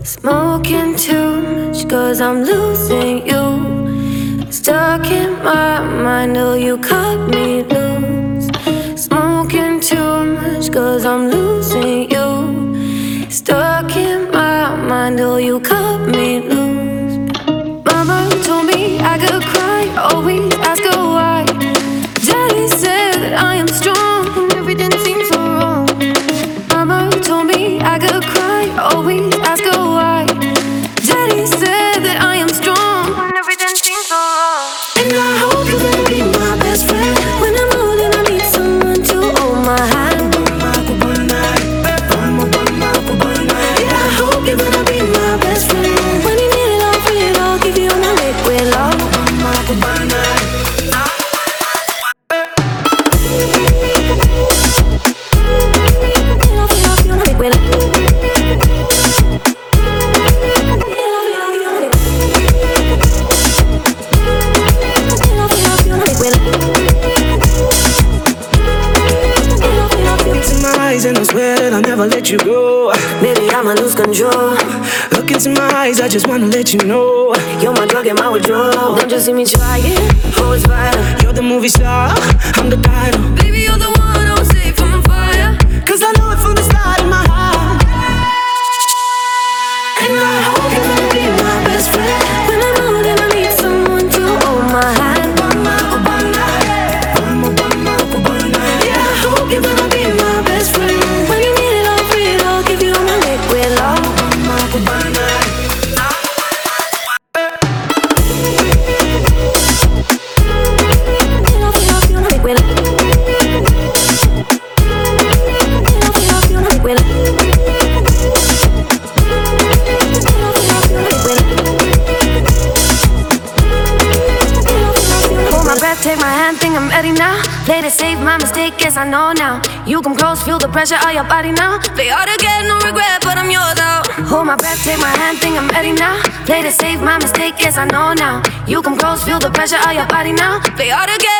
Smoking too much cause I'm losing you. Stuck in my mind, oh you cut me loose. Smoking too much cause I'm losing you. Stuck in my mind, oh you cut me loose. Mama told me I could cry, always ask her why. Daddy said that I am strong when everything seems so wrong. Mama told me I could cry, always ask her why. Daddy said that I am strong when everything seems so wrong. And I hope you're gonna be my best friend. When I'm old and I need someone to hold my hand. Yeah, I hope you're gonna be my best friend. When you need it all, for it all, give you my liquid love. And I swear that I'll never let you go. Maybe I'ma lose control. Look into my eyes, I just wanna let you know. You're my drug and my withdrawal. Don't you see me trying? Oh, it's vital. You're the movie star, I'm the title. Baby, you're the one I'll save from the fire. Cause I know it from the start of my heart. And I hope you're gonna be my best friend. When I'm old and I need someone to hold my hand. Yeah, I hope you're gonna be my best friend. When you need it all, for it all, give you my liquid love. Take my hand, think I'm ready now. Play to save my mistake, yes I know now. You come close, feel the pressure of your body now. Play hard to get, no regret, but I'm yours out. Hold my breath, take my hand, think I'm ready now. Play to save my mistake, yes I know now. You come close, feel the pressure of your body now. Play hard to get.